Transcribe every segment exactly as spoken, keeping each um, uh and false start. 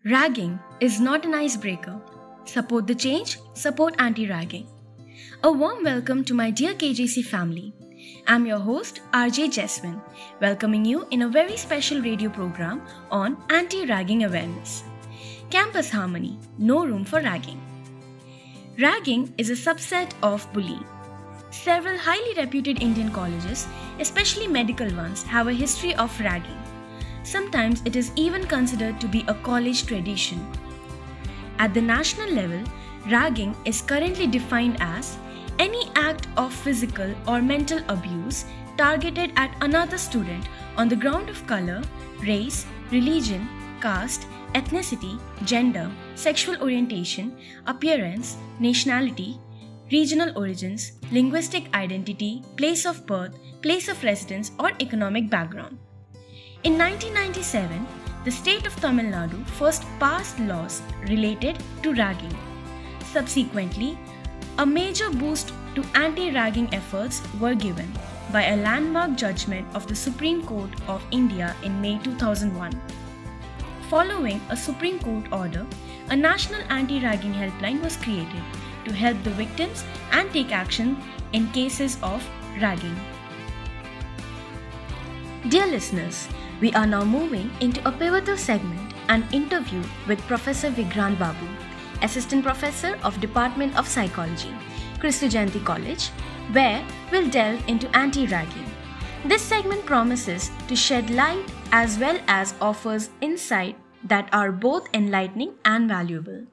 Ragging is not an icebreaker. Support the change, support anti ragging. A warm welcome to my dear K J C family. I'm your host, R J Jeswin, welcoming you in a very special radio program on anti ragging awareness. Campus Harmony, no room for ragging. Ragging is a subset of bullying. Several highly reputed Indian colleges, especially medical ones, have a history of ragging. Sometimes it is even considered to be a college tradition. At the national level, ragging is currently defined as any act of physical or mental abuse targeted at another student on the ground of color, race, religion, caste, ethnicity, gender, sexual orientation, appearance, nationality, regional origins, linguistic identity, place of birth, place of residence, or economic background. In nineteen ninety-seven, the state of Tamil Nadu first passed laws related to ragging. Subsequently, a major boost to anti-ragging efforts were given by a landmark judgment of the Supreme Court of India in May two thousand one. Following a Supreme Court order, a national anti-ragging helpline was created to help the victims and take action in cases of ragging. Dear listeners, we are now moving into a pivotal segment, an interview with Professor Vigrant Babu, Assistant Professor of Department of Psychology, Kristu Jayanti College, where we'll delve into anti-ragging. This segment promises to shed light as well as offers insight that are both enlightening and valuable.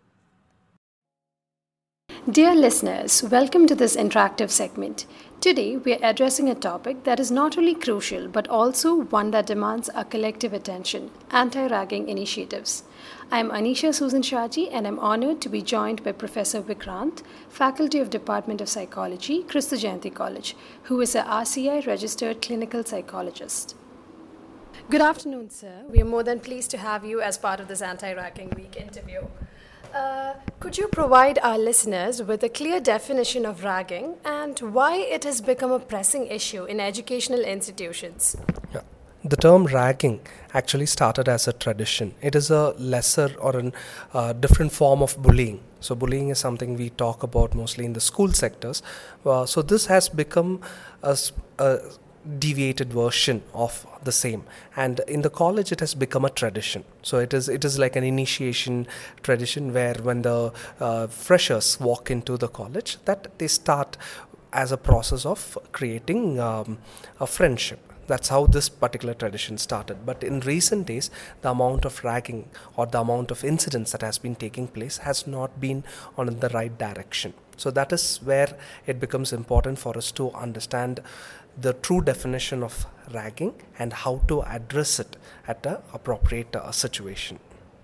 Dear listeners, welcome to this interactive segment. Today, we are addressing a topic that is not only crucial but also one that demands our collective attention: anti-ragging initiatives. I am Anisha Susan Shaji and I'm honored to be joined by Professor Vigrant, Faculty of Department of Psychology, Kristu Jayanti College, who is a R C I registered clinical psychologist. Good afternoon, sir. We are more than pleased to have you as part of this Anti-Ragging Week interview. Uh, could you provide our listeners with a clear definition of ragging and why it has become a pressing issue in educational institutions? Yeah. The term ragging actually started as a tradition. It is a lesser or a uh, different form of bullying. So bullying is something we talk about mostly in the school sectors. Uh, so this has become a, a deviated version of the same, and in the college it has become a tradition. So it is it is like an initiation tradition where when the uh, freshers walk into the college, that they start as a process of creating um, a friendship. That's how this particular tradition started. But in recent days, the amount of ragging or the amount of incidents that has been taking place has not been on the right direction. So that is where it becomes important for us to understand the true definition of ragging and how to address it at an appropriate uh, situation.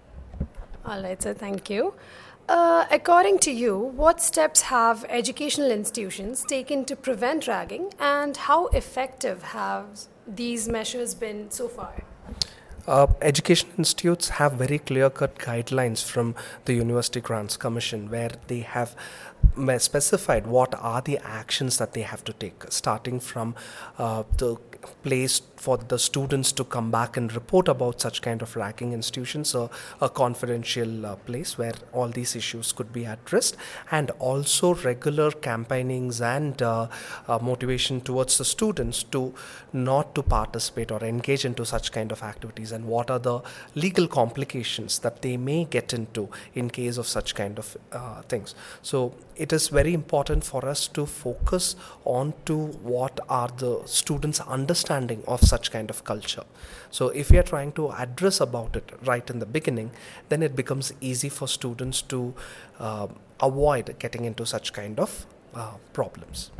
All right, sir, thank you. Uh, according to you, what steps have educational institutions taken to prevent ragging and how effective have these measures been so far? Uh, education institutes have very clear-cut guidelines from the University Grants Commission where they have specified what are the actions that they have to take, starting from uh, the place for the students to come back and report about such kind of ragging institutions, so a confidential uh, place where all these issues could be addressed, and also regular campaignings and uh, uh, motivation towards the students to not to participate or engage into such kind of activities, and what are the legal complications that they may get into in case of such kind of uh, things. So it is very important for us to focus on to what are the students' understanding of such kind of culture. So if we are trying to address about it right in the beginning, then it becomes easy for students to uh, avoid getting into such kind of uh, problems.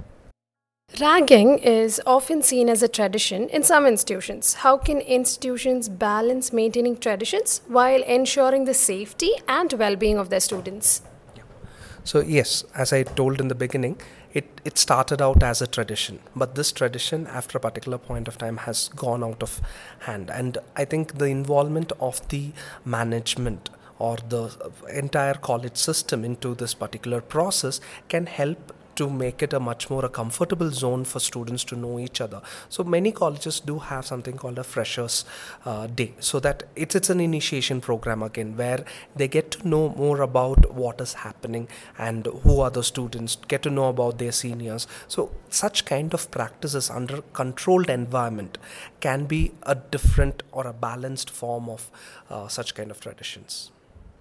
Ragging is often seen as a tradition in some institutions. How can institutions balance maintaining traditions while ensuring the safety and well-being of their students? So yes, as I told in the beginning, it, it started out as a tradition, but this tradition after a particular point of time has gone out of hand, and I think the involvement of the management or the entire college system into this particular process can help to make it a much more a comfortable zone for students to know each other. So many colleges do have something called a freshers uh, day, so that it's it's an initiation program again, where they get to know more about what is happening and who are the students, get to know about their seniors. So such kind of practices under controlled environment can be a different or a balanced form of uh, such kind of traditions.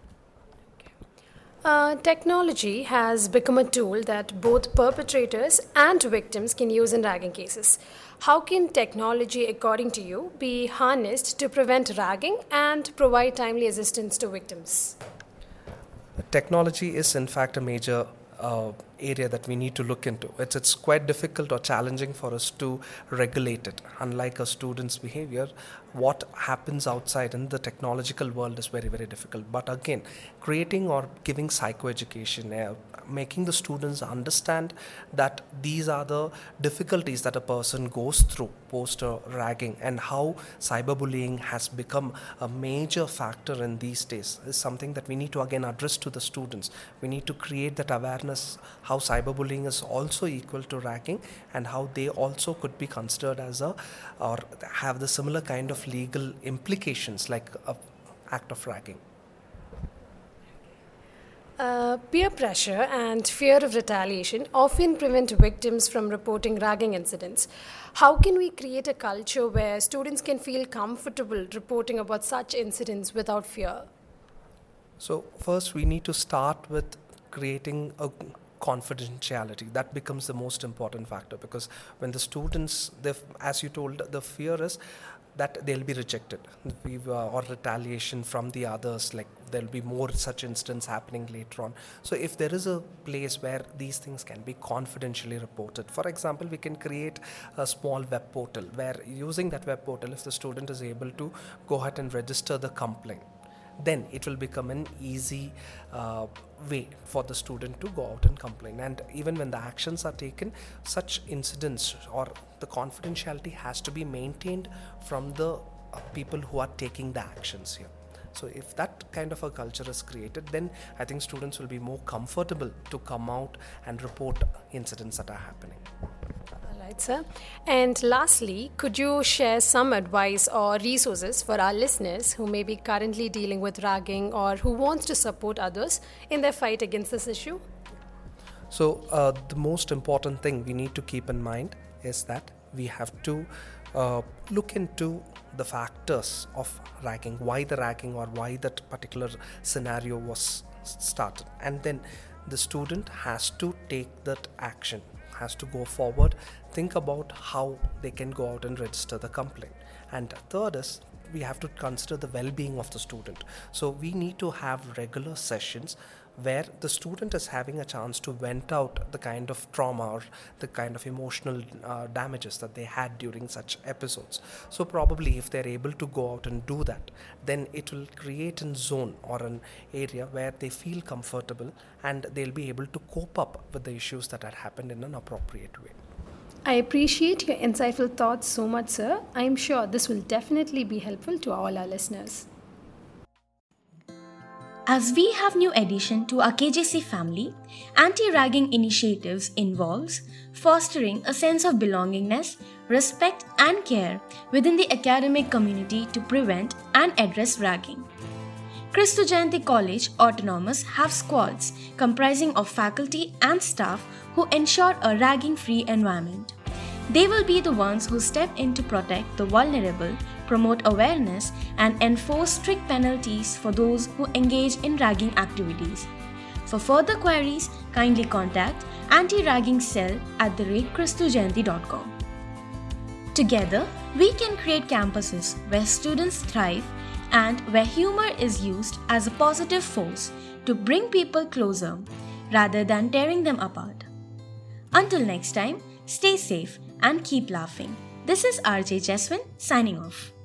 Uh, technology has become a tool that both perpetrators and victims can use in ragging cases. How can technology, according to you, be harnessed to prevent ragging and provide timely assistance to victims? Technology is in fact a major uh, area that we need to look into. It's, it's quite difficult or challenging for us to regulate it. Unlike a student's behavior, what happens outside in the technological world is very, very difficult. But again, creating or giving psychoeducation, uh, making the students understand that these are the difficulties that a person goes through post uh, ragging, and how cyberbullying has become a major factor in these days is something that we need to again address to the students. We need to create that awareness how cyberbullying is also equal to ragging, and how they also could be considered as a or have the similar kind of legal implications like a act of ragging. Uh, peer pressure and fear of retaliation often prevent victims from reporting ragging incidents. How can we create a culture where students can feel comfortable reporting about such incidents without fear? So first we need to start with creating a confidentiality. That becomes the most important factor, because when the students, as you told, the fear is that they'll be rejected or retaliation from the others, like there'll be more such incidents happening later on. So if there is a place where these things can be confidentially reported, for example, we can create a small web portal where, using that web portal, if the student is able to go ahead and register the complaint, then it will become an easy uh, way for the student to go out and complain. And even when the actions are taken, such incidents or the confidentiality has to be maintained from the uh, people who are taking the actions here. So if that kind of a culture is created, then I think students will be more comfortable to come out and report incidents that are happening. Right, sir. And lastly, could you share some advice or resources for our listeners who may be currently dealing with ragging or who wants to support others in their fight against this issue? So uh, the most important thing we need to keep in mind is that we have to uh, look into the factors of ragging, why the ragging or why that particular scenario was started, and then the student has to take that action, has to go forward, think about how they can go out and register the complaint. And third is, we have to consider the well-being of the student. So we need to have regular sessions where the student is having a chance to vent out the kind of trauma or the kind of emotional uh, damages that they had during such episodes. So probably if they're able to go out and do that, then it will create a zone or an area where they feel comfortable and they'll be able to cope up with the issues that had happened in an appropriate way. I appreciate your insightful thoughts so much, sir. I am sure this will definitely be helpful to all our listeners. As we have new addition to our K J C family, anti-ragging initiatives involves fostering a sense of belongingness, respect and care within the academic community to prevent and address ragging. Kristu Jayanti College Autonomous have squads comprising of faculty and staff who ensure a ragging-free environment. They will be the ones who step in to protect the vulnerable, promote awareness, and enforce strict penalties for those who engage in ragging activities. For further queries, kindly contact anti-ragging cell at the rate kristu jayanti dot com. Together, we can create campuses where students thrive and where humor is used as a positive force to bring people closer rather than tearing them apart. Until next time, stay safe and keep laughing. This is R J Jeswin signing off.